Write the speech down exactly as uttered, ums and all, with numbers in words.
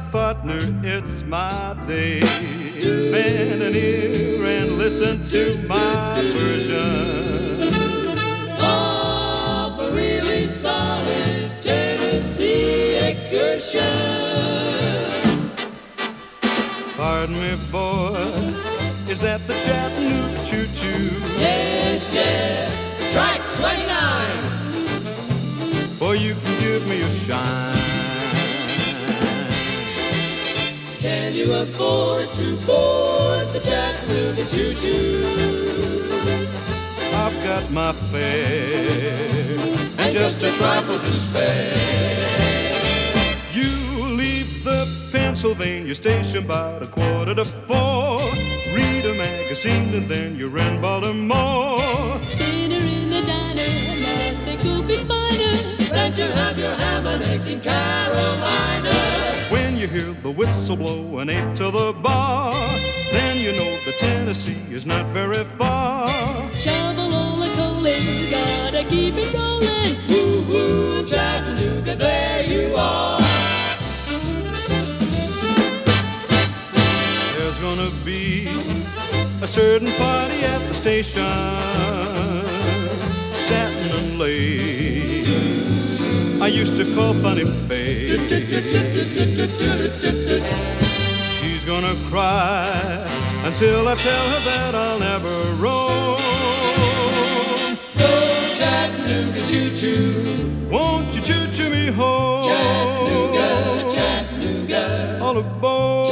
partner, it's my day. Bend an ear and listen to my version of a really solid Tennessee excursion. Pardon me, boy, is that the Chattanooga choo-choo? Yes, yes, track twenty-nine. Boy, you can give me a shine. Can you afford to board the Chattanooga choo-choo? I've got my fare And just a trifle to spare. You leave the Pennsylvania station about a quarter to four. Read a magazine and then you're in Baltimore. Dinner in the diner, nothing could be finer Than to have your ham and eggs in Carolina. When you hear the whistle blow and eight to the bar, then you know the Tennessee is not very far. Shovel all the coaling, gotta keep it rolling. Woo-hoo, Chattanooga, there you are. There's gonna be a certain party at the station, satin and lace I used to call Funny Face. She's gonna cry until I tell her that I'll never roam. So Chattanooga choo-choo, Won't you choo-choo me home? Chattanooga, Chattanooga, All aboard.